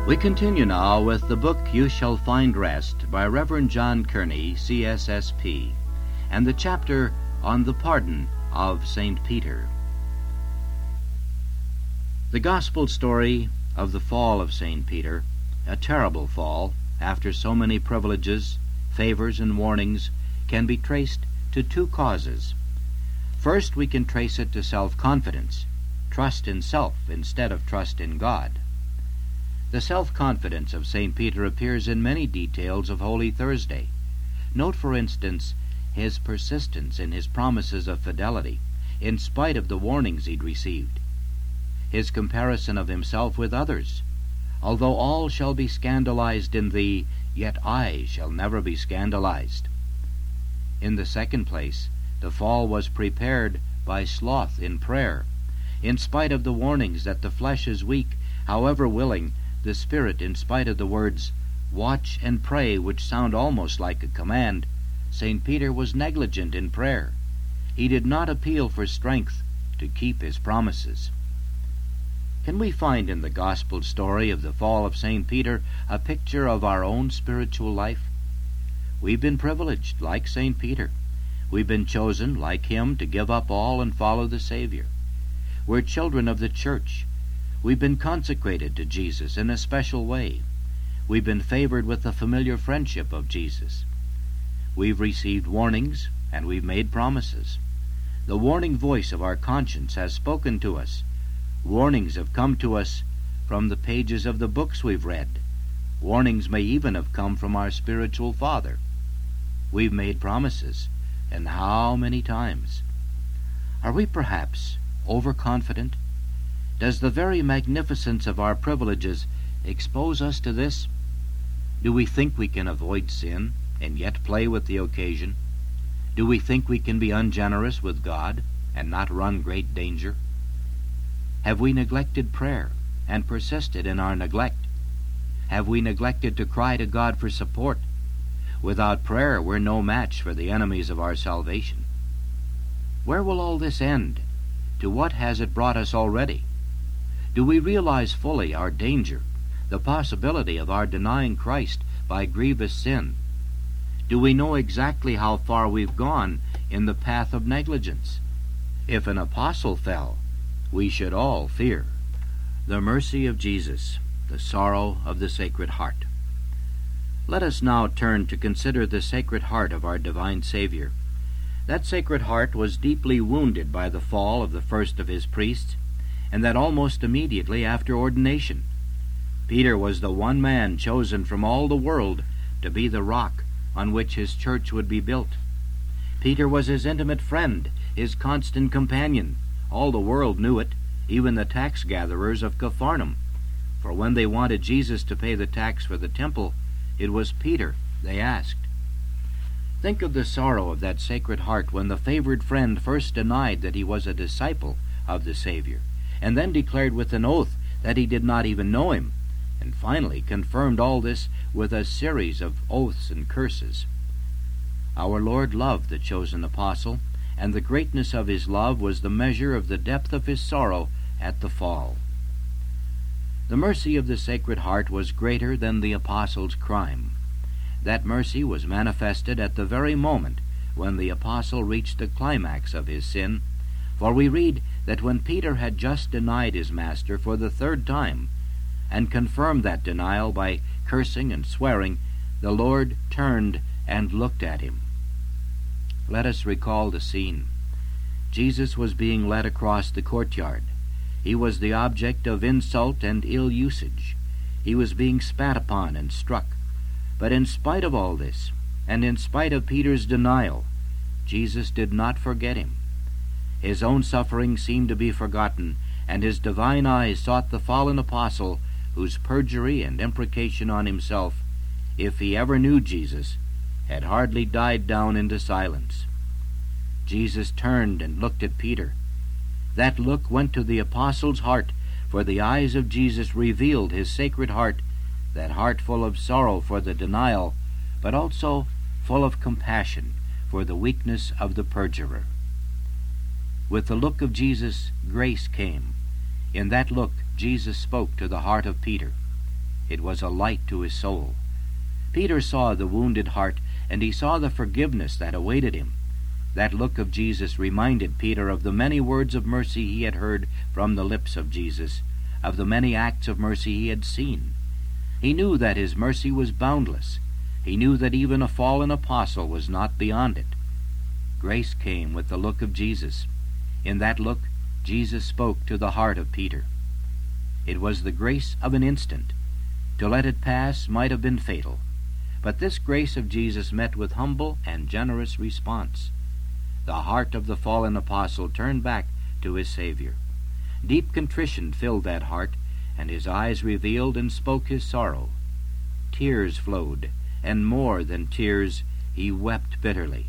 We continue now with the book You Shall Find Rest by Reverend John Kearney, CSSP, and the chapter on the pardon of St. Peter. The gospel story of the fall of St. Peter, a terrible fall after so many privileges, favors, and warnings, can be traced to two causes. First, we can trace it to self-confidence, trust in self instead of trust in God. The self-confidence of St. Peter appears in many details of Holy Thursday. Note, for instance, his persistence in his promises of fidelity, in spite of the warnings he'd received. His comparison of himself with others. Although all shall be scandalized in thee, yet I shall never be scandalized. In the second place, the fall was prepared by sloth in prayer. In spite of the warnings that the flesh is weak, however willing, the Spirit, in spite of the words, "Watch and pray," which sound almost like a command, St. Peter was negligent in prayer. He did not appeal for strength to keep his promises. Can we find in the gospel story of the fall of St. Peter a picture of our own spiritual life? We've been privileged, like St. Peter. We've been chosen, like him, to give up all and follow the Savior. We're children of the Church. We've been consecrated to Jesus in a special way. We've been favored with the familiar friendship of Jesus. We've received warnings, and we've made promises. The warning voice of our conscience has spoken to us. Warnings have come to us from the pages of the books we've read. Warnings may even have come from our spiritual father. We've made promises, and how many times? Are we perhaps overconfident? Does the very magnificence of our privileges expose us to this? Do we think we can avoid sin and yet play with the occasion? Do we think we can be ungenerous with God and not run great danger? Have we neglected prayer and persisted in our neglect? Have we neglected to cry to God for support? Without prayer, we're no match for the enemies of our salvation. Where will all this end? To what has it brought us already? Do we realize fully our danger, the possibility of our denying Christ by grievous sin? Do we know exactly how far we've gone in the path of negligence? If an apostle fell, we should all fear. The mercy of Jesus, the sorrow of the Sacred Heart. Let us now turn to consider the Sacred Heart of our divine Savior. That Sacred Heart was deeply wounded by the fall of the first of his priests, and that almost immediately after ordination. Peter was the one man chosen from all the world to be the rock on which his church would be built. Peter was his intimate friend, his constant companion. All the world knew it, even the tax gatherers of Capharnaum. For when they wanted Jesus to pay the tax for the temple, it was Peter they asked. Think of the sorrow of that Sacred Heart when the favored friend first denied that he was a disciple of the Savior, and then declared with an oath that he did not even know him, and finally confirmed all this with a series of oaths and curses. Our Lord loved the chosen apostle, and the greatness of his love was the measure of the depth of his sorrow at the fall. The mercy of the Sacred Heart was greater than the apostle's crime. That mercy was manifested at the very moment when the apostle reached the climax of his sin, for we read that when Peter had just denied his master for the third time, and confirmed that denial by cursing and swearing, the Lord turned and looked at him. Let us recall the scene. Jesus was being led across the courtyard. He was the object of insult and ill usage. He was being spat upon and struck. But in spite of all this, and in spite of Peter's denial, Jesus did not forget him. His own suffering seemed to be forgotten, and his divine eyes sought the fallen apostle, whose perjury and imprecation on himself, if he ever knew Jesus, had hardly died down into silence. Jesus turned and looked at Peter. That look went to the apostle's heart, for the eyes of Jesus revealed his Sacred Heart, that heart full of sorrow for the denial, but also full of compassion for the weakness of the perjurer. With the look of Jesus, grace came. In that look, Jesus spoke to the heart of Peter. It was a light to his soul. Peter saw the wounded heart, and he saw the forgiveness that awaited him. That look of Jesus reminded Peter of the many words of mercy he had heard from the lips of Jesus, of the many acts of mercy he had seen. He knew that his mercy was boundless. He knew that even a fallen apostle was not beyond it. Grace came with the look of Jesus. In that look, Jesus spoke to the heart of Peter. It was the grace of an instant. To let it pass might have been fatal. But this grace of Jesus met with humble and generous response. The heart of the fallen apostle turned back to his Savior. Deep contrition filled that heart, and his eyes revealed and spoke his sorrow. Tears flowed, and more than tears, he wept bitterly.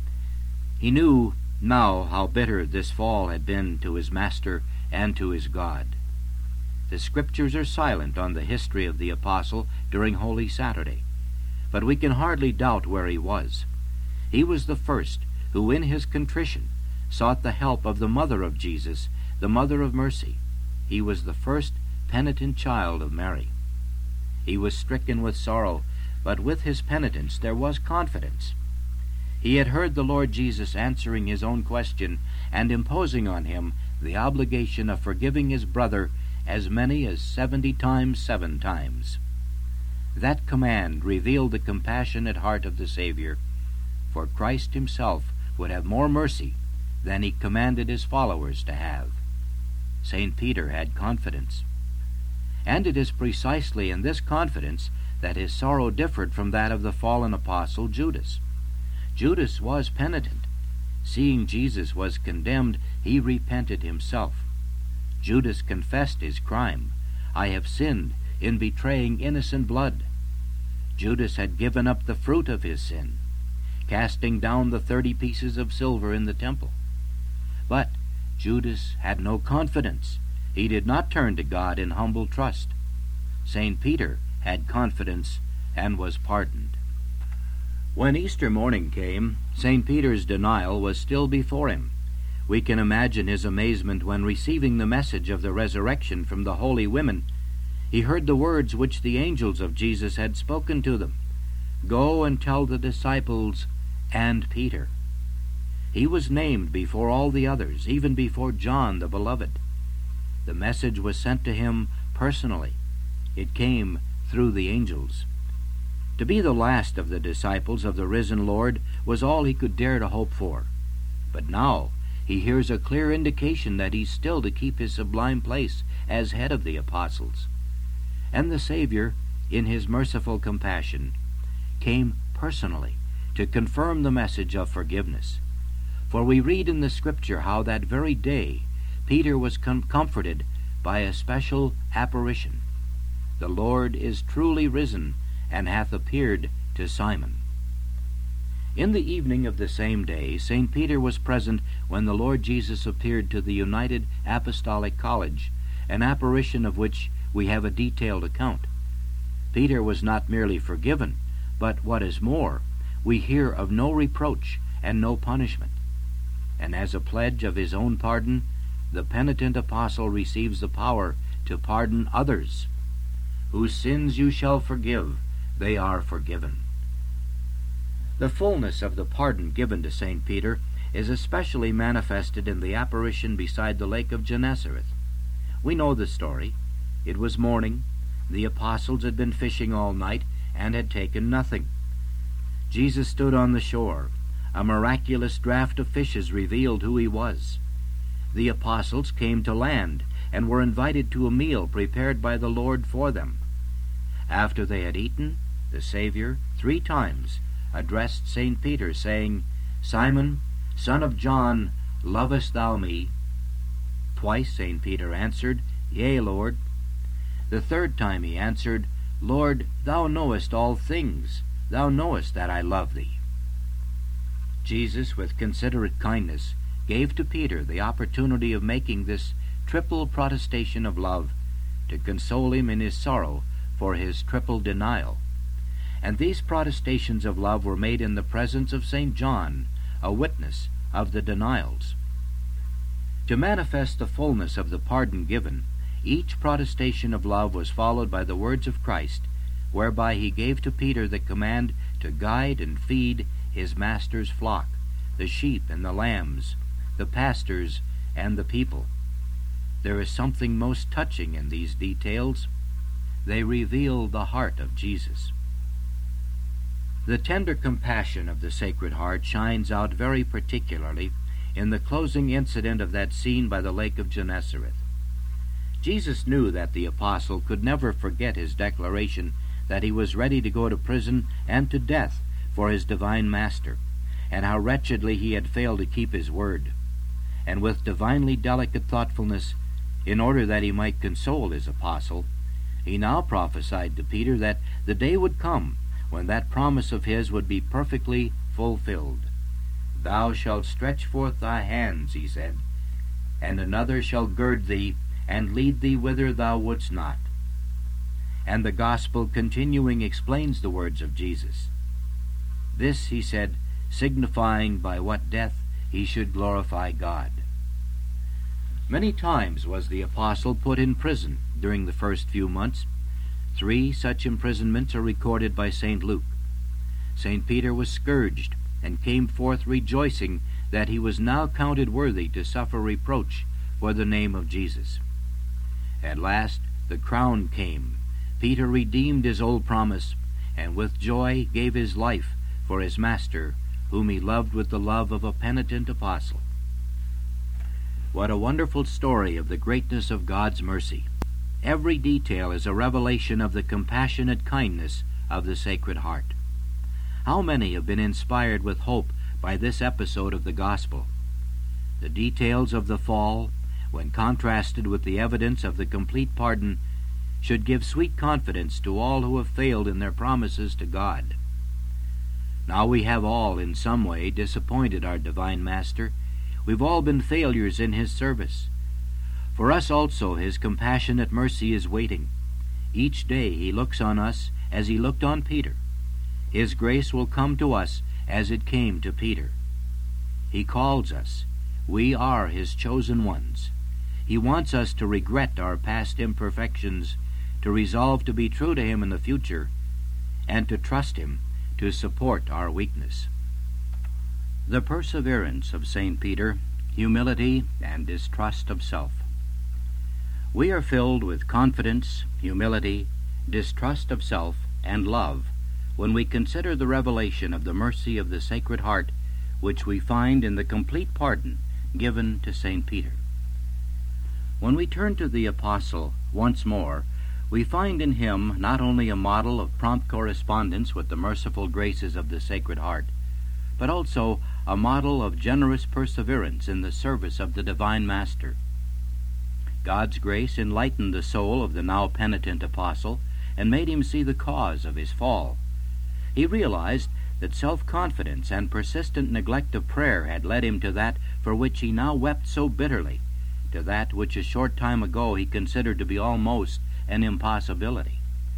He knew now how bitter this fall had been to his Master and to his God. The Scriptures are silent on the history of the apostle during Holy Saturday, but we can hardly doubt where he was. He was the first who in his contrition sought the help of the mother of Jesus, the mother of mercy. He was the first penitent child of Mary. He was stricken with sorrow, but with his penitence there was confidence. He had heard the Lord Jesus answering his own question and imposing on him the obligation of forgiving his brother as many as 70 times 7 times. That command revealed the compassionate heart of the Savior, for Christ himself would have more mercy than he commanded his followers to have. St. Peter had confidence. And it is precisely in this confidence that his sorrow differed from that of the fallen apostle Judas. Judas was penitent. Seeing Jesus was condemned, he repented himself. Judas confessed his crime. I have sinned in betraying innocent blood. Judas had given up the fruit of his sin, casting down the 30 pieces of silver in the temple. But Judas had no confidence. He did not turn to God in humble trust. St. Peter had confidence and was pardoned. When Easter morning came, St. Peter's denial was still before him. We can imagine his amazement when, receiving the message of the resurrection from the holy women, he heard the words which the angels of Jesus had spoken to them. Go and tell the disciples and Peter. He was named before all the others, even before John the Beloved. The message was sent to him personally. It came through the angels. To be the last of the disciples of the risen Lord was all he could dare to hope for. But now he hears a clear indication that he's still to keep his sublime place as head of the apostles. And the Savior, in his merciful compassion, came personally to confirm the message of forgiveness. For we read in the Scripture how that very day Peter was comforted by a special apparition. The Lord is truly risen, and hath appeared to Simon. In the evening of the same day, St. Peter was present when the Lord Jesus appeared to the United Apostolic College, an apparition of which we have a detailed account. Peter was not merely forgiven, but what is more, we hear of no reproach and no punishment. And as a pledge of his own pardon, the penitent apostle receives the power to pardon others. Whose sins you shall forgive, they are forgiven. The fullness of the pardon given to St. Peter is especially manifested in the apparition beside the lake of Gennesaret. We know the story. It was morning. The apostles had been fishing all night and had taken nothing. Jesus stood on the shore. A miraculous draught of fishes revealed who he was. The apostles came to land and were invited to a meal prepared by the Lord for them. After they had eaten, the Savior 3 times addressed St. Peter, saying, Simon, son of John, lovest thou me? Twice St. Peter answered, Yea, Lord. The 3rd time he answered, Lord, thou knowest all things. Thou knowest that I love thee. Jesus, with considerate kindness, gave to Peter the opportunity of making this triple protestation of love to console him in his sorrow for his triple denial. And these protestations of love were made in the presence of St. John, a witness of the denials. To manifest the fullness of the pardon given, each protestation of love was followed by the words of Christ, whereby he gave to Peter the command to guide and feed his master's flock, the sheep and the lambs, the pastors and the people. There is something most touching in these details. They reveal the heart of Jesus. The tender compassion of the Sacred Heart shines out very particularly in the closing incident of that scene by the Lake of Gennesaret. Jesus knew that the apostle could never forget his declaration that he was ready to go to prison and to death for his divine master, and how wretchedly he had failed to keep his word. And with divinely delicate thoughtfulness, in order that he might console his apostle, he now prophesied to Peter that the day would come when that promise of his would be perfectly fulfilled. "Thou shalt stretch forth thy hands," he said, "and another shall gird thee, and lead thee whither thou wouldst not." And the Gospel, continuing, explains the words of Jesus. This, he said, signifying by what death he should glorify God. Many times was the apostle put in prison during the first few months. 3 such imprisonments are recorded by St. Luke. St. Peter was scourged, and came forth rejoicing that he was now counted worthy to suffer reproach for the name of Jesus. At last the crown came. Peter redeemed his old promise, and with joy gave his life for his master, whom he loved with the love of a penitent apostle. What a wonderful story of the greatness of God's mercy! Every detail is a revelation of the compassionate kindness of the Sacred Heart. How many have been inspired with hope by this episode of the Gospel? The details of the fall, when contrasted with the evidence of the complete pardon, should give sweet confidence to all who have failed in their promises to God. Now we have all, in some way, disappointed our Divine Master. We've all been failures in his service. For us also his compassionate mercy is waiting. Each day he looks on us as he looked on Peter. His grace will come to us as it came to Peter. He calls us. We are his chosen ones. He wants us to regret our past imperfections, to resolve to be true to him in the future, and to trust him to support our weakness. The perseverance of St. Peter, humility, and distrust of self. We are filled with confidence, humility, distrust of self, and love when we consider the revelation of the mercy of the Sacred Heart, which we find in the complete pardon given to St. Peter. When we turn to the Apostle once more, we find in him not only a model of prompt correspondence with the merciful graces of the Sacred Heart, but also a model of generous perseverance in the service of the Divine Master. God's grace enlightened the soul of the now penitent apostle and made him see the cause of his fall. He realized that self-confidence and persistent neglect of prayer had led him to that for which he now wept so bitterly, to that which a short time ago he considered to be almost an impossibility.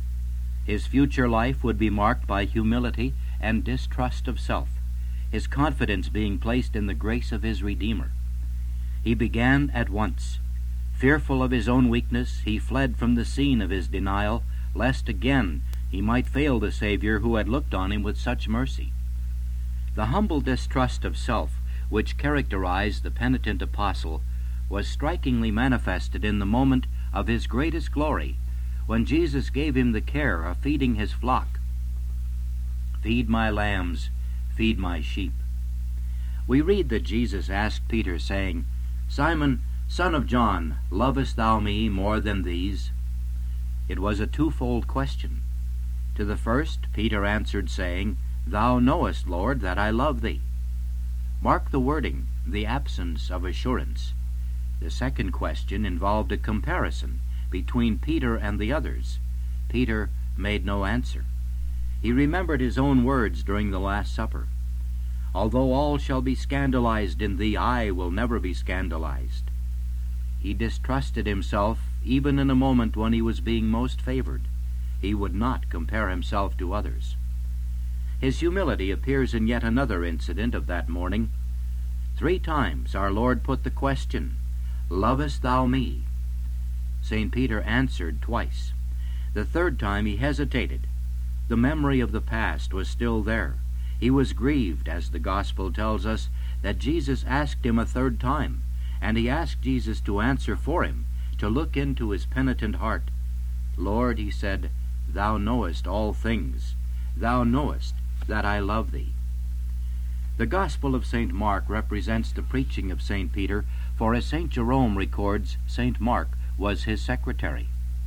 His future life would be marked by humility and distrust of self, his confidence being placed in the grace of his Redeemer. He began at once. Fearful of his own weakness, he fled from the scene of his denial, lest again he might fail the Savior who had looked on him with such mercy. The humble distrust of self which characterized the penitent apostle was strikingly manifested in the moment of his greatest glory, when Jesus gave him the care of feeding his flock. "Feed my lambs, feed my sheep." We read that Jesus asked Peter, saying, "Simon, son of John, lovest thou me more than these?" It was a twofold question. To the first, Peter answered, saying, "Thou knowest, Lord, that I love thee." Mark the wording, the absence of assurance. The second question involved a comparison between Peter and the others. Peter made no answer. He remembered his own words during the Last Supper. "Although all shall be scandalized in thee, I will never be scandalized." He distrusted himself even in a moment when he was being most favored. He would not compare himself to others. His humility appears in yet another incident of that morning. 3 times our Lord put the question, "Lovest thou me?" St. Peter answered twice. The third time he hesitated. The memory of the past was still there. He was grieved, as the Gospel tells us, that Jesus asked him a third time, and he asked Jesus to answer for him, to look into his penitent heart. "Lord," he said, "thou knowest all things. Thou knowest that I love thee." The Gospel of St. Mark represents the preaching of St. Peter, for as St. Jerome records, St. Mark was his secretary.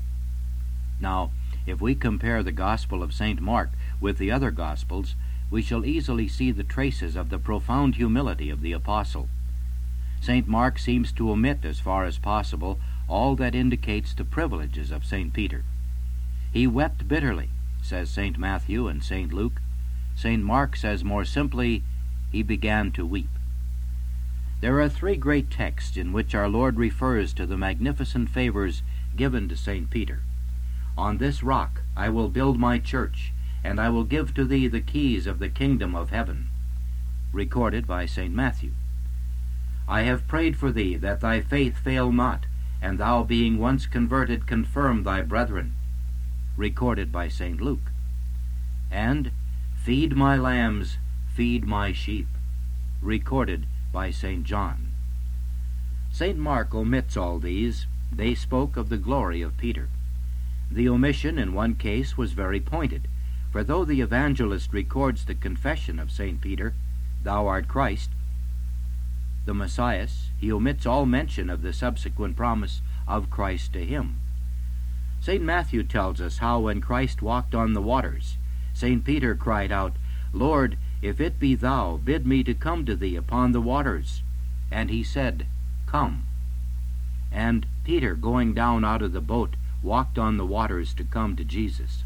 Now, if we compare the Gospel of St. Mark with the other Gospels, we shall easily see the traces of the profound humility of the apostle. St. Mark seems to omit, as far as possible, all that indicates the privileges of St. Peter. He wept bitterly, says St. Matthew and St. Luke. St. Mark says more simply, he began to weep. There are three great texts in which our Lord refers to the magnificent favors given to St. Peter. "On this rock I will build my church, and I will give to thee the keys of the kingdom of heaven," recorded by St. Matthew. "I have prayed for thee that thy faith fail not, and thou being once converted confirm thy brethren," recorded by St. Luke. And "Feed my lambs, feed my sheep," recorded by St. John. St. Mark omits all these. They spoke of the glory of Peter. The omission in one case was very pointed, for though the evangelist records the confession of St. Peter, "Thou art Christ," the Messiah, he omits all mention of the subsequent promise of Christ to him. St. Matthew tells us how when Christ walked on the waters, St. Peter cried out, "Lord, if it be thou, bid me to come to thee upon the waters." And he said, "Come." And Peter, going down out of the boat, walked on the waters to come to Jesus.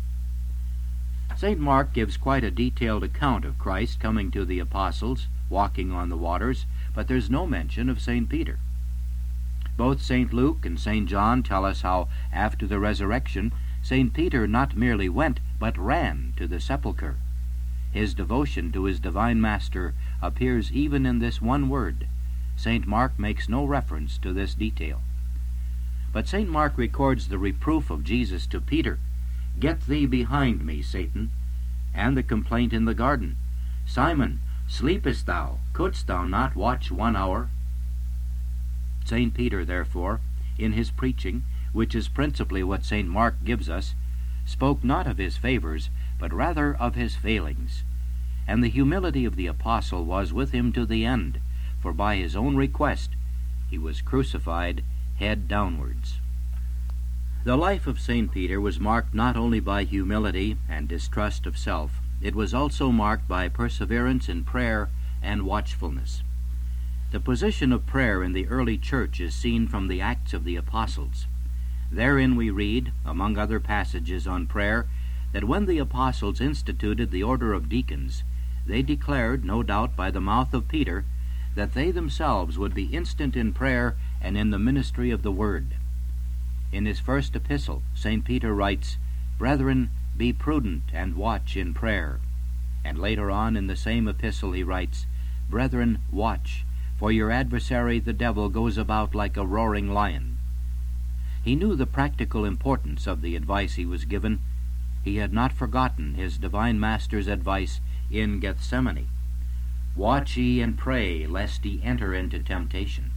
St. Mark gives quite a detailed account of Christ coming to the apostles, walking on the waters, but there's no mention of St. Peter. Both St. Luke and St. John tell us how, after the resurrection, St. Peter not merely went, but ran to the sepulchre. His devotion to his divine Master appears even in this one word. St. Mark makes no reference to this detail. But St. Mark records the reproof of Jesus to Peter, "Get thee behind me, Satan," and the complaint in the garden, "Simon, sleepest thou? Couldst thou not watch 1 hour?" St. Peter, therefore, in his preaching, which is principally what St. Mark gives us, spoke not of his favors, but rather of his failings. And the humility of the apostle was with him to the end, for by his own request he was crucified head downwards. The life of St. Peter was marked not only by humility and distrust of self, it was also marked by perseverance in prayer and watchfulness. The position of prayer in the early church is seen from the Acts of the Apostles. Therein we read, among other passages on prayer, that when the apostles instituted the order of deacons, they declared, no doubt by the mouth of Peter, that they themselves would be instant in prayer and in the ministry of the Word. In his first epistle, St. Peter writes, "Brethren, be prudent and watch in prayer." And later on in the same epistle he writes, "Brethren, watch, for your adversary the devil goes about like a roaring lion." He knew the practical importance of the advice he was given. He had not forgotten his divine Master's advice in Gethsemane, "Watch ye and pray, lest ye enter into temptation."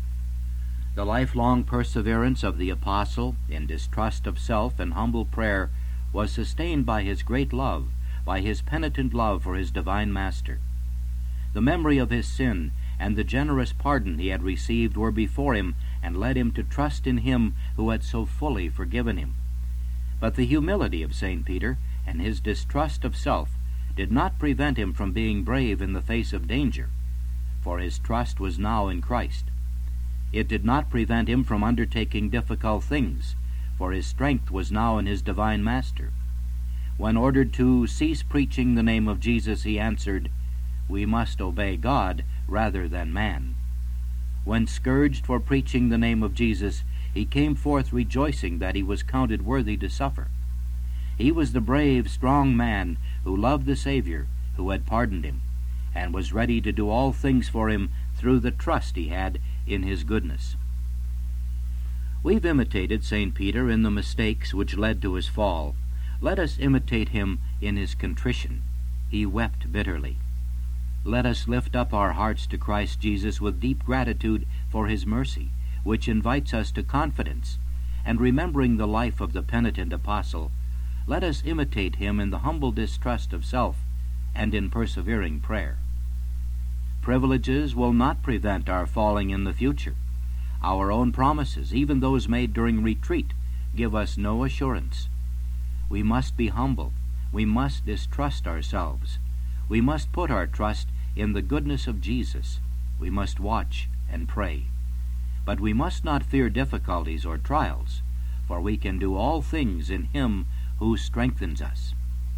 The lifelong perseverance of the apostle in distrust of self and humble prayer was sustained by his great love, by his penitent love for his divine Master. The memory of his sin and the generous pardon he had received were before him and led him to trust in him who had so fully forgiven him. But the humility of St. Peter and his distrust of self did not prevent him from being brave in the face of danger, for his trust was now in Christ. It did not prevent him from undertaking difficult things, for his strength was now in his divine Master. When ordered to cease preaching the name of Jesus, he answered, "We must obey God rather than man." When scourged for preaching the name of Jesus, he came forth rejoicing that he was counted worthy to suffer. He was the brave, strong man who loved the Savior, who had pardoned him, and was ready to do all things for him through the trust he had in his goodness. We've imitated St. Peter in the mistakes which led to his fall. Let us imitate him in his contrition. He wept bitterly. Let us lift up our hearts to Christ Jesus with deep gratitude for his mercy, which invites us to confidence, and remembering the life of the penitent apostle, let us imitate him in the humble distrust of self and in persevering prayer. Privileges will not prevent our falling in the future. Our own promises, even those made during retreat, give us no assurance. We must be humble. We must distrust ourselves. We must put our trust in the goodness of Jesus. We must watch and pray. But we must not fear difficulties or trials, for we can do all things in him who strengthens us.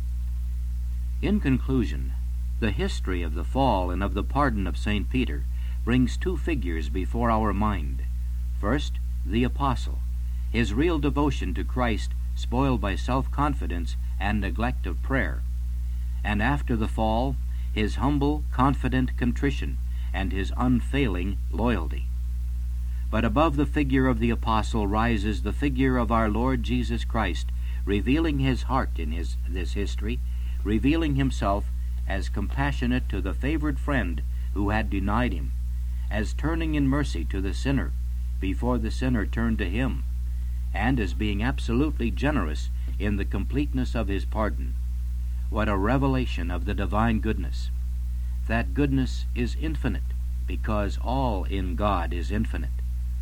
In conclusion, the history of the fall and of the pardon of St. Peter brings two figures before our mind. First, the apostle, his real devotion to Christ spoiled by self-confidence and neglect of prayer. And after the fall, his humble, confident contrition and his unfailing loyalty. But above the figure of the apostle rises the figure of our Lord Jesus Christ, revealing his heart in this history, revealing himself as compassionate to the favored friend who had denied him, as turning in mercy to the sinner before the sinner turned to him, and as being absolutely generous in the completeness of his pardon. What a revelation of the divine goodness! That goodness is infinite, because all in God is infinite.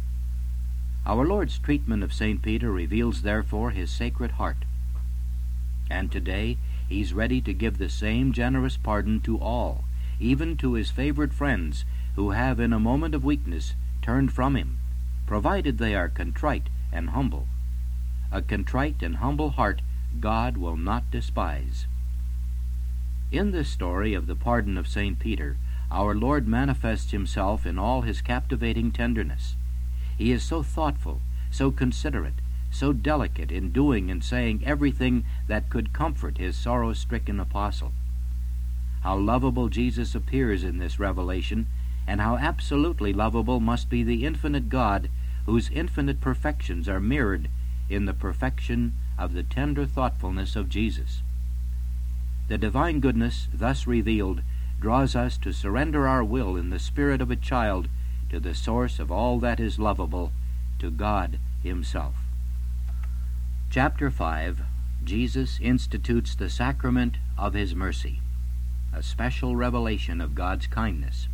Our Lord's treatment of St. Peter reveals therefore his sacred heart. And today he's ready to give the same generous pardon to all, even to his favored friends who have in a moment of weakness turned from him, provided they are contrite and humble. A contrite and humble heart God will not despise. In this story of the pardon of St. Peter, our Lord manifests himself in all his captivating tenderness. He is so thoughtful, so considerate, so delicate in doing and saying everything that could comfort his sorrow-stricken apostle. How lovable Jesus appears in this revelation, and how absolutely lovable must be the infinite God whose infinite perfections are mirrored in the perfection of the tender thoughtfulness of Jesus. The divine goodness thus revealed draws us to surrender our will in the spirit of a child to the source of all that is lovable, to God himself. Chapter 5. Jesus institutes the sacrament of his mercy, a special revelation of God's kindness.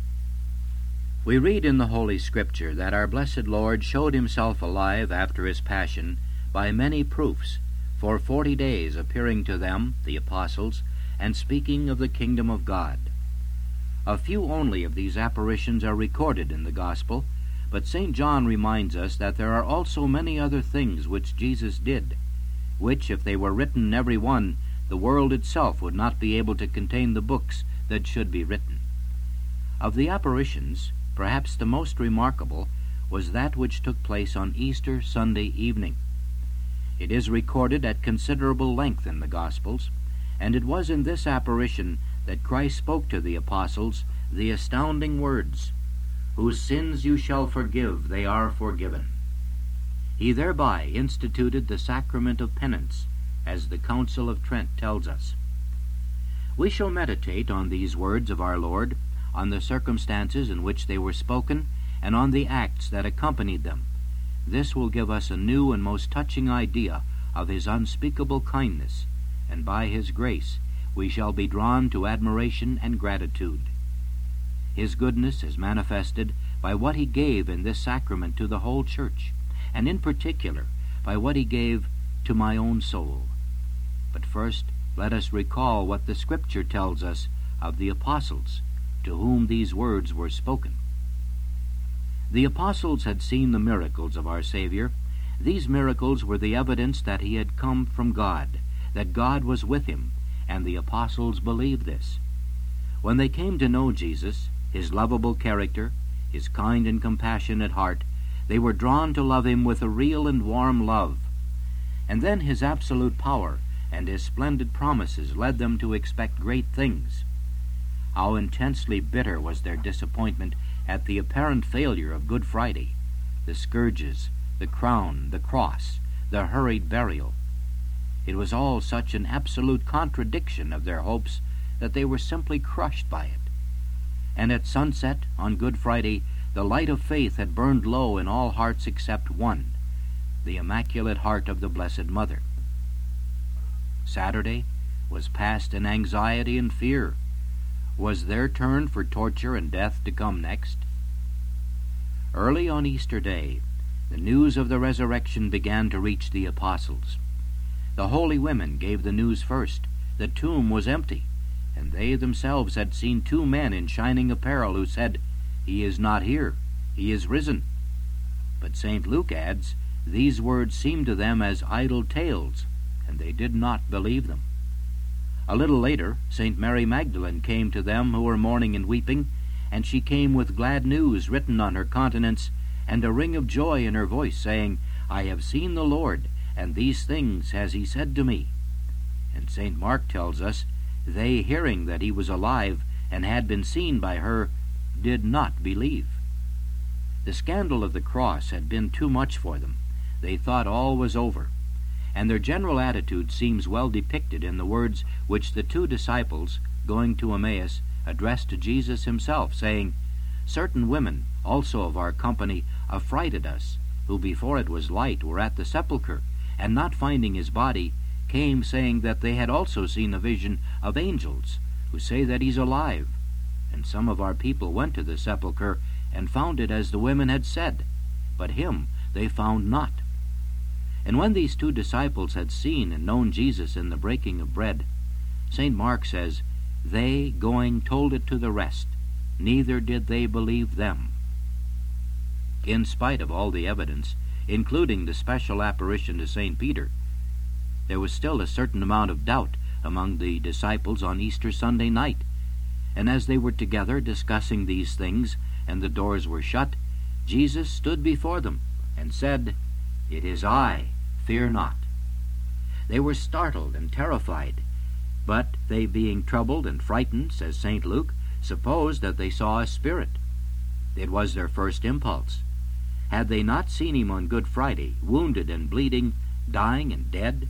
We read in the Holy Scripture that our blessed Lord showed himself alive after his passion by many proofs, for 40 days appearing to them, the apostles, and speaking of the kingdom of God. A few only of these apparitions are recorded in the Gospel, but St. John reminds us that there are also many other things which Jesus did, which, if they were written every one, the world itself would not be able to contain the books that should be written. Of the apparitions, perhaps the most remarkable was that which took place on Easter Sunday evening. It is recorded at considerable length in the Gospels, and it was in this apparition that Christ spoke to the apostles the astounding words, "Whose sins you shall forgive, they are forgiven." He thereby instituted the sacrament of penance, as the Council of Trent tells us. We shall meditate on these words of our Lord, on the circumstances in which they were spoken, and on the acts that accompanied them. This will give us a new and most touching idea of his unspeakable kindness, and by his grace we shall be drawn to admiration and gratitude. His goodness is manifested by what he gave in this sacrament to the whole church, and in particular by what he gave to my own soul. But first, let us recall what the Scripture tells us of the apostles, to whom these words were spoken. The apostles had seen the miracles of our Savior. These miracles were the evidence that he had come from God, that God was with him, and the apostles believed this. When they came to know Jesus, his lovable character, his kind and compassionate heart, they were drawn to love him with a real and warm love. And then his absolute power and his splendid promises led them to expect great things. How intensely bitter was their disappointment at the apparent failure of Good Friday, the scourges, the crown, the cross, the hurried burial. It was all such an absolute contradiction of their hopes that they were simply crushed by it. And at sunset on Good Friday, the light of faith had burned low in all hearts except one, the Immaculate Heart of the Blessed Mother. Saturday was passed in anxiety and fear. Was their turn for torture and death to come next? Early on Easter Day, the news of the resurrection began to reach the apostles. The holy women gave the news first. The tomb was empty, and they themselves had seen two men in shining apparel who said, "He is not here, he is risen." But St. Luke adds, these words seemed to them as idle tales, and they did not believe them. A little later, St. Mary Magdalene came to them who were mourning and weeping, and she came with glad news written on her countenance, and a ring of joy in her voice, saying, "I have seen the Lord, and these things has he said to me." And St. Mark tells us, they, hearing that he was alive and had been seen by her, did not believe. The scandal of the cross had been too much for them. They thought all was over. And their general attitude seems well depicted in the words which the two disciples, going to Emmaus, addressed to Jesus himself, saying, "Certain women also of our company affrighted us, who before it was light were at the sepulchre, and not finding his body, came saying that they had also seen a vision of angels, who say that he's alive. And some of our people went to the sepulchre, and found it as the women had said, but him they found not." And when these two disciples had seen and known Jesus in the breaking of bread, St. Mark says, they, going, told it to the rest, neither did they believe them. In spite of all the evidence, including the special apparition to St. Peter, there was still a certain amount of doubt among the disciples on Easter Sunday night. And as they were together discussing these things, and the doors were shut, Jesus stood before them and said, "It is I, fear not." They were startled and terrified, but they, being troubled and frightened, says St. Luke, supposed that they saw a spirit. It was their first impulse. Had they not seen him on Good Friday, wounded and bleeding, dying and dead?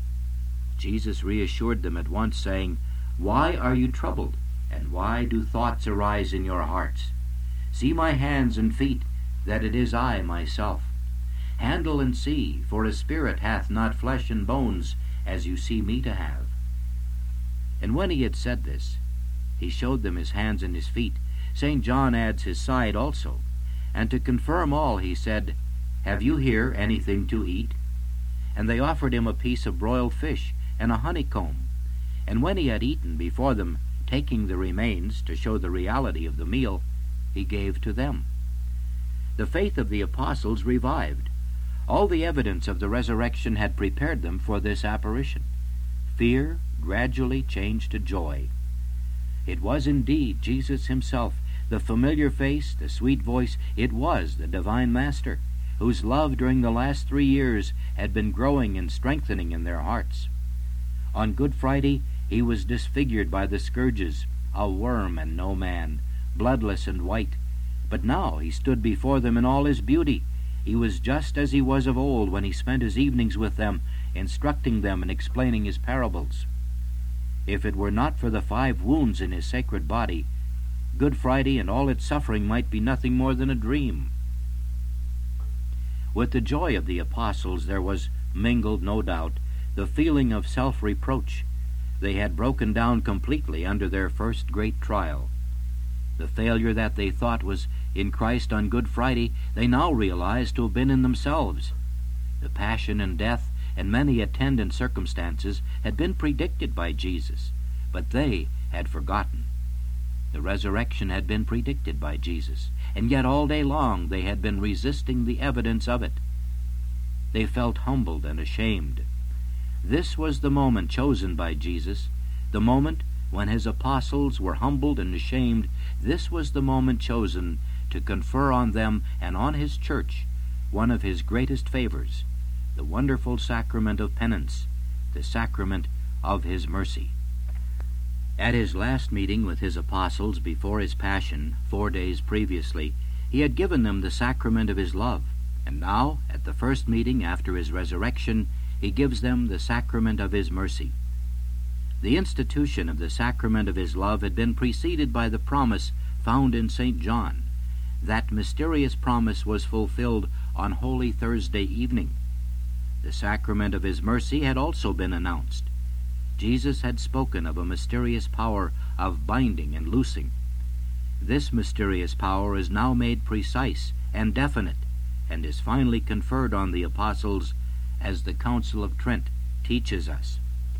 Jesus reassured them at once, saying, "Why are you troubled, and why do thoughts arise in your hearts? See my hands and feet, that it is I myself. Handle and see, for a spirit hath not flesh and bones, as you see me to have." And when he had said this, he showed them his hands and his feet. St. John adds his side also. And to confirm all, he said, "Have you here anything to eat?" And they offered him a piece of broiled fish and a honeycomb. And when he had eaten before them, taking the remains to show the reality of the meal, he gave to them. The faith of the apostles revived. All the evidence of the resurrection had prepared them for this apparition. Fear gradually changed to joy. It was indeed Jesus himself, the familiar face, the sweet voice. It was the divine Master, whose love during the last 3 years had been growing and strengthening in their hearts. On Good Friday he was disfigured by the scourges, a worm and no man, bloodless and white. But now he stood before them in all his beauty. He was just as he was of old when he spent his evenings with them, instructing them and explaining his parables. If it were not for the 5 wounds in his sacred body, Good Friday and all its suffering might be nothing more than a dream. With the joy of the apostles there was mingled, no doubt, the feeling of self-reproach. They had broken down completely under their first great trial. The failure that they thought was in Christ on Good Friday, they now realized to have been in themselves. The passion and death and many attendant circumstances had been predicted by Jesus, but they had forgotten. The resurrection had been predicted by Jesus, and yet all day long they had been resisting the evidence of it. They felt humbled and ashamed. This was the moment chosen by Jesus, the moment when his apostles were humbled and ashamed. This was the moment chosen to confer on them and on his church one of his greatest favors, the wonderful sacrament of penance, the sacrament of his mercy. At his last meeting with his apostles before his passion, 4 days previously, he had given them the sacrament of his love. And now, at the first meeting after his resurrection, he gives them the sacrament of his mercy. The institution of the sacrament of his love had been preceded by the promise found in St. John. That mysterious promise was fulfilled on Holy Thursday evening. The sacrament of his mercy had also been announced. Jesus had spoken of a mysterious power of binding and loosing. This mysterious power is now made precise and definite, and is finally conferred on the apostles, as the Council of Trent teaches us.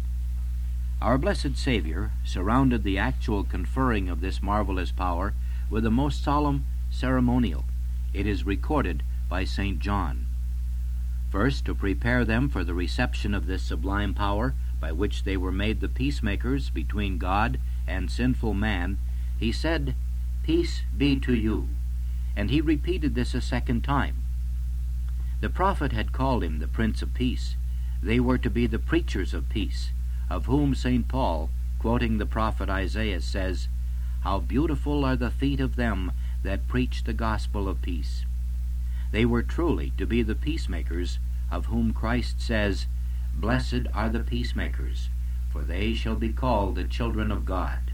Our blessed Savior surrounded the actual conferring of this marvelous power with a most solemn ceremonial. It is recorded by St. John. First, to prepare them for the reception of this sublime power, by which they were made the peacemakers between God and sinful man, he said, "Peace be to you." And he repeated this a second time. The prophet had called him the Prince of Peace. They were to be the preachers of peace, of whom St. Paul, quoting the prophet Isaiah, says, "How beautiful are the feet of them that preach the gospel of peace." They were truly to be the peacemakers, of whom Christ says, "Blessed are the peacemakers, for they shall be called the children of God."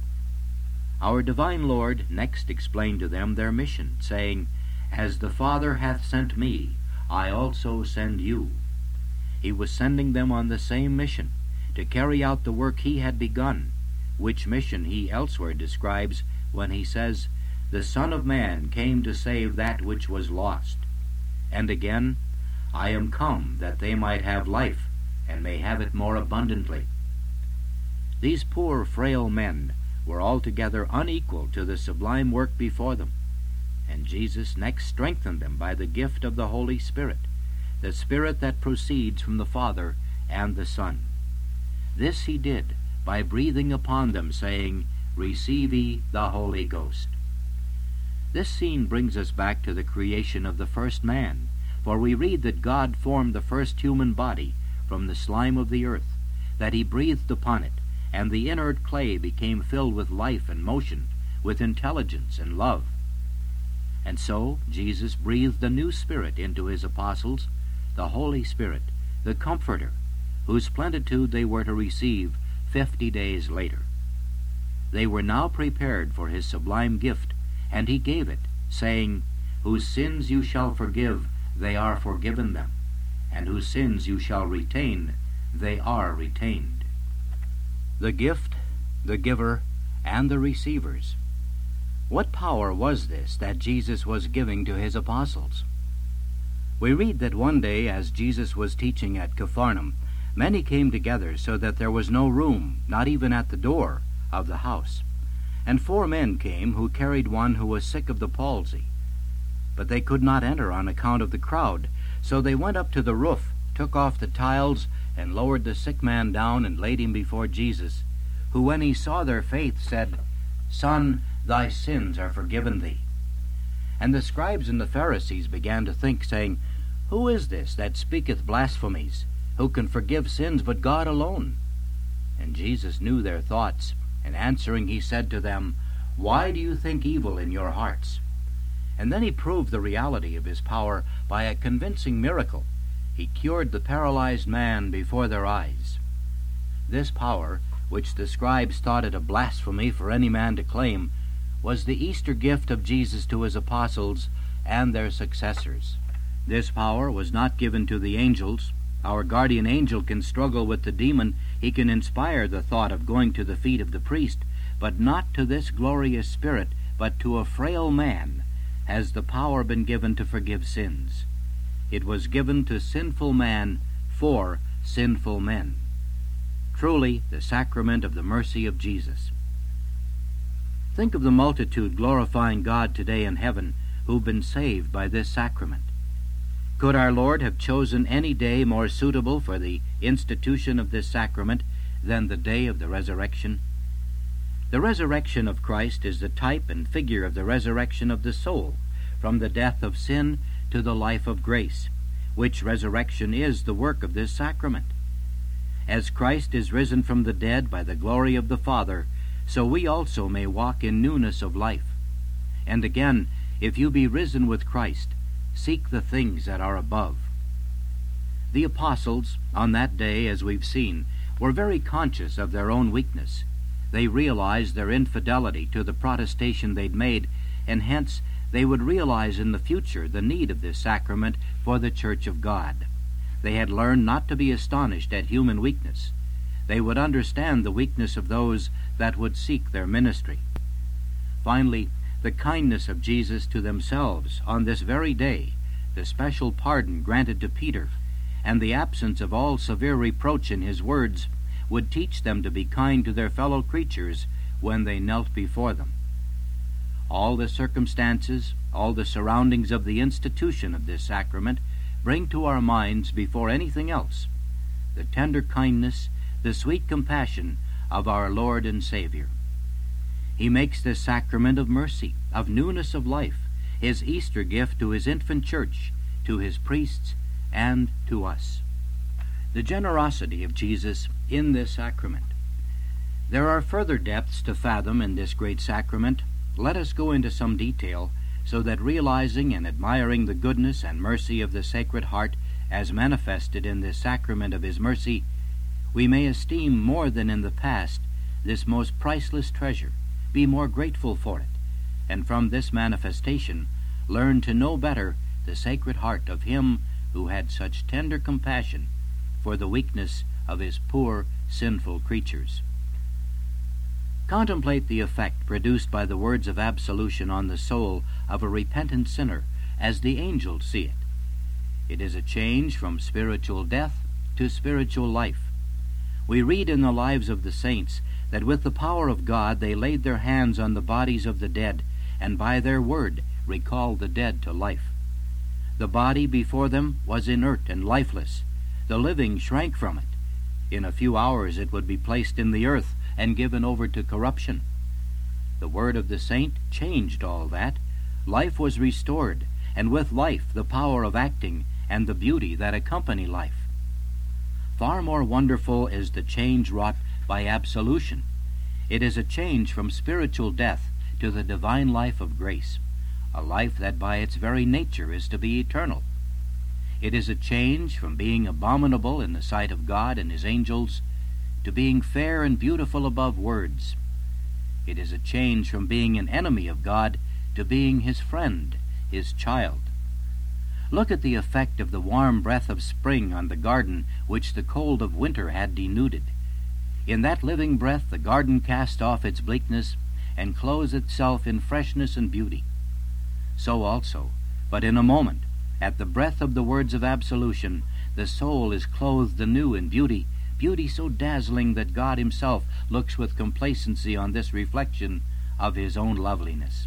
Our divine Lord next explained to them their mission, saying, "As the Father hath sent me, I also send you." He was sending them on the same mission, to carry out the work he had begun, which mission he elsewhere describes when he says, "The Son of Man came to save that which was lost." And again, "I am come that they might have life, and may have it more abundantly." These poor, frail men were altogether unequal to the sublime work before them, and Jesus next strengthened them by the gift of the Holy Spirit, the Spirit that proceeds from the Father and the Son. This he did by breathing upon them, saying, "Receive ye the Holy Ghost." This scene brings us back to the creation of the first man, for we read that God formed the first human body from the slime of the earth, that he breathed upon it, and the inert clay became filled with life and motion, with intelligence and love. And so Jesus breathed a new spirit into his apostles, the Holy Spirit, the Comforter, whose plenitude they were to receive 50 days later. They were now prepared for his sublime gift, and he gave it, saying, "Whose sins you shall forgive, they are forgiven them, and whose sins you shall retain, they are retained." The gift, the giver, and the receivers. What power was this that Jesus was giving to his apostles? We read that one day, as Jesus was teaching at Capharnaum, many came together so that there was no room, not even at the door of the house. And 4 men came who carried one who was sick of the palsy. But they could not enter on account of the crowd, so they went up to the roof, took off the tiles, and lowered the sick man down and laid him before Jesus, who, when he saw their faith, said, "Son, thy sins are forgiven thee." And the scribes and the Pharisees began to think, saying, "Who is this that speaketh blasphemies? Who can forgive sins but God alone?" And Jesus knew their thoughts, and answering he said to them, "Why do you think evil in your hearts?" And then he proved the reality of his power by a convincing miracle. He cured the paralyzed man before their eyes. This power, which the scribes thought it a blasphemy for any man to claim, was the Easter gift of Jesus to his apostles and their successors. This power was not given to the angels. Our guardian angel can struggle with the demon. He can inspire the thought of going to the feet of the priest, but not to this glorious spirit, but to a frail man has the power been given to forgive sins. It was given to sinful man for sinful men. Truly, the sacrament of the mercy of Jesus. Think of the multitude glorifying God today in heaven who've been saved by this sacrament. Could our Lord have chosen any day more suitable for the institution of this sacrament than the day of the resurrection? The resurrection of Christ is the type and figure of the resurrection of the soul, from the death of sin to the life of grace, which resurrection is the work of this sacrament. As Christ is risen from the dead by the glory of the Father, so we also may walk in newness of life. And again, if you be risen with Christ, Seek the things that are above. The apostles, on that day, as we've seen, were very conscious of their own weakness. They realized their infidelity to the protestation they'd made, and hence they would realize in the future the need of this sacrament for the Church of God. They had learned not to be astonished at human weakness. They would understand the weakness of those that would seek their ministry. Finally, the kindness of Jesus to themselves on this very day, the special pardon granted to Peter, and the absence of all severe reproach in his words would teach them to be kind to their fellow creatures when they knelt before them. All the circumstances, all the surroundings of the institution of this sacrament bring to our minds, before anything else, the tender kindness, the sweet compassion of our Lord and Savior. He makes this sacrament of mercy, of newness of life, his Easter gift to his infant church, to his priests, and to us. The generosity of Jesus in this sacrament. There are further depths to fathom in this great sacrament. Let us go into some detail, so that realizing and admiring the goodness and mercy of the Sacred Heart as manifested in this sacrament of his mercy, we may esteem more than in the past this most priceless treasure, be more grateful for it, and from this manifestation learn to know better the Sacred Heart of him who had such tender compassion for the weakness of his poor, sinful creatures. Contemplate the effect produced by the words of absolution on the soul of a repentant sinner as the angels see it. It is a change from spiritual death to spiritual life. We read in the lives of the saints that with the power of God they laid their hands on the bodies of the dead, and by their word recalled the dead to life. The body before them was inert and lifeless. The living shrank from it. In a few hours it would be placed in the earth and given over to corruption. The word of the saint changed all that. Life was restored, and with life the power of acting and the beauty that accompany life. Far more wonderful is the change wrought by absolution. It is a change from spiritual death to the divine life of grace, a life that by its very nature is to be eternal. It is a change from being abominable in the sight of God and his angels to being fair and beautiful above words. It is a change from being an enemy of God to being his friend, his child. Look at the effect of the warm breath of spring on the garden which the cold of winter had denuded. In that living breath the garden cast off its bleakness and clothes itself in freshness and beauty. So also, but in a moment, at the breath of the words of absolution, the soul is clothed anew in beauty, beauty so dazzling that God himself looks with complacency on this reflection of his own loveliness.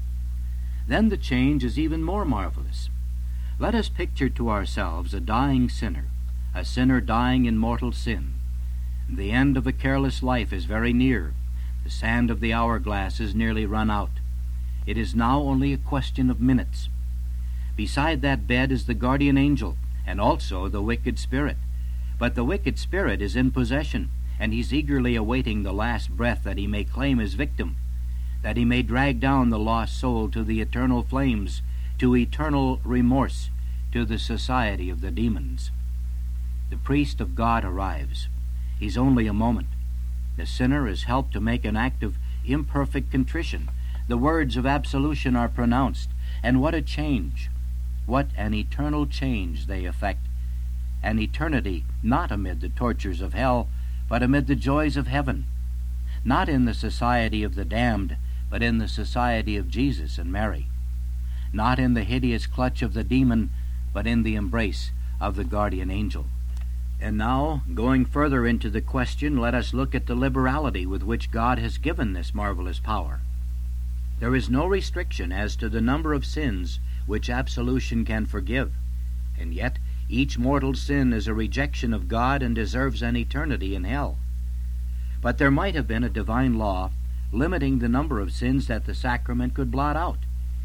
Then the change is even more marvelous. Let us picture to ourselves a dying sinner, a sinner dying in mortal sin. The end of a careless life is very near. The sand of the hourglass is nearly run out. It is now only a question of minutes. Beside that bed is the guardian angel, and also the wicked spirit. But the wicked spirit is in possession, and he's eagerly awaiting the last breath that he may claim his victim, that he may drag down the lost soul to the eternal flames, to eternal remorse, to the society of the demons. The priest of God arrives. He's only a moment. The sinner is helped to make an act of imperfect contrition. The words of absolution are pronounced, and what a change! What an eternal change they effect! An eternity not amid the tortures of hell, but amid the joys of heaven. Not in the society of the damned, but in the society of Jesus and Mary. Not in the hideous clutch of the demon, but in the embrace of the guardian angel. And now, going further into the question, let us look at the liberality with which God has given this marvelous power. There is no restriction as to the number of sins which absolution can forgive, and yet each mortal sin is a rejection of God and deserves an eternity in hell. But there might have been a divine law limiting the number of sins that the sacrament could blot out.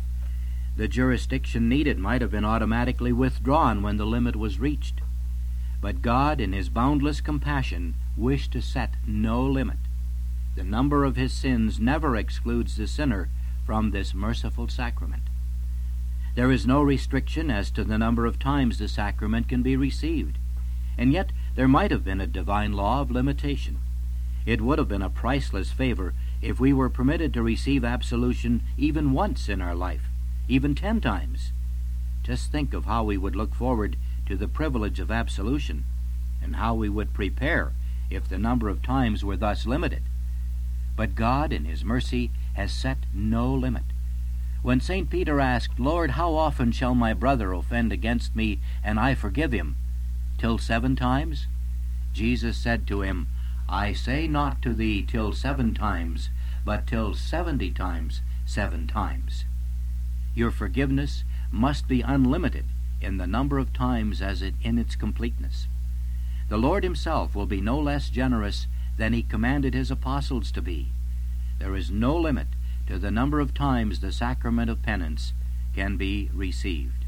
The jurisdiction needed might have been automatically withdrawn when the limit was reached. But God, in his boundless compassion, wished to set no limit. The number of his sins never excludes the sinner from this merciful sacrament. There is no restriction as to the number of times the sacrament can be received, and yet there might have been a divine law of limitation. It would have been a priceless favor if we were permitted to receive absolution even once in our life, even 10 times. Just think of how we would look forward to the privilege of absolution, and how we would prepare if the number of times were thus limited. But God, in His mercy, has set no limit. When St. Peter asked, "Lord, how often shall my brother offend against me, and I forgive him? Till 7 times?" Jesus said to him, "I say not to thee till 7 times, but till 70 times 7 times. Your forgiveness must be unlimited in the number of times as in its completeness. The Lord Himself will be no less generous than He commanded His apostles to be. There is no limit to the number of times the sacrament of penance can be received.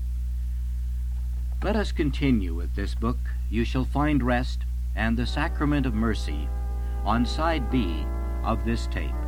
Let us continue with this book, You Shall Find Rest, and the Sacrament of Mercy, on side B of this tape.